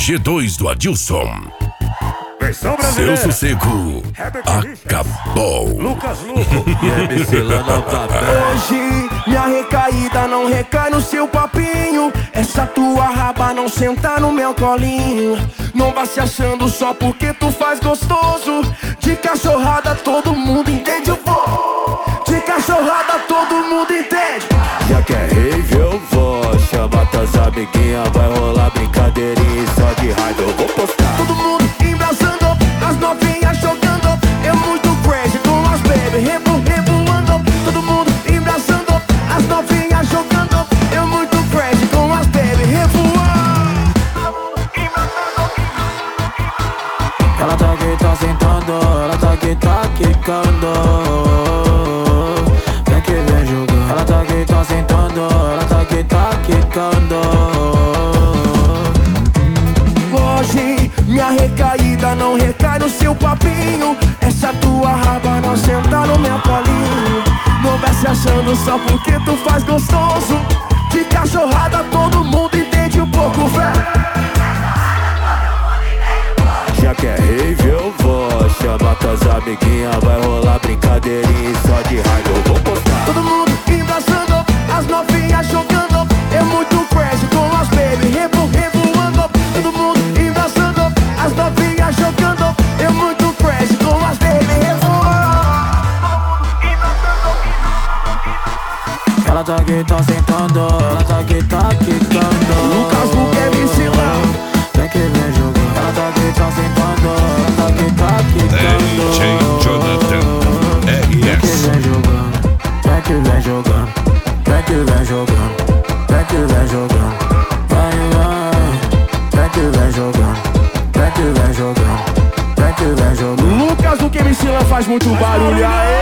G2 do Adilson. Seu sossego acabou. Lucas Luco e MC lá novamente. Hoje minha recaída não recai no seu papinho. Essa tua raba não senta no meu colinho. Não vá se achando só porque tu faz gostoso. De cachorrada todo mundo entende o pô. De cachorrada todo mundo entende. Já que é rave eu vou. Chama tuas amiguinhas, vai rolar brincadeirinha e só de raiva eu vou postar. Todo mundo embrasando, as novinhas jogando. Eu muito crazy com as baby revoando. Todo mundo embrasando, as novinhas jogando. Eu muito crazy com as baby revoando. Ela tá aqui, tá sentando, ela tá aqui, tá quicando. Vem que vem jogando. Ela tá aqui, tá sentando, ela tá aqui, tá quicando. Hoje minha recaída não recai no seu papinho. Essa tua raba não senta no meu colinho. Não vai se achando só porque tu faz gostoso. De cachorrada todo mundo entende um pouco, velho. Já que é rave eu vou. Chama tuas amiguinhas, vai rolar brincadeirinha e só de raiva eu vou postar. Todo mundo embrasando, as novinhas jogando. Eu muito crazy com as baby revoando. Todo mundo embrasando, as novinhas jogando. Eu muito crazy com as baby revoando. Ela tá aqui, tá sentando, ela tá aqui, tá quicando. Lucas Luco é vacilão. Vem que vem jogando. Ela tá aqui, tá sentando, ela tá aqui, tá quicando. DJ Jonathan Vem que RS. vem jogando, vem que vem jogando, vem que vem jogando, vem que vem jogando. Vem que vem jogando, vem que vem jogando, vem que vem jogando. Lucas Luco MC faz muito barulho, aê.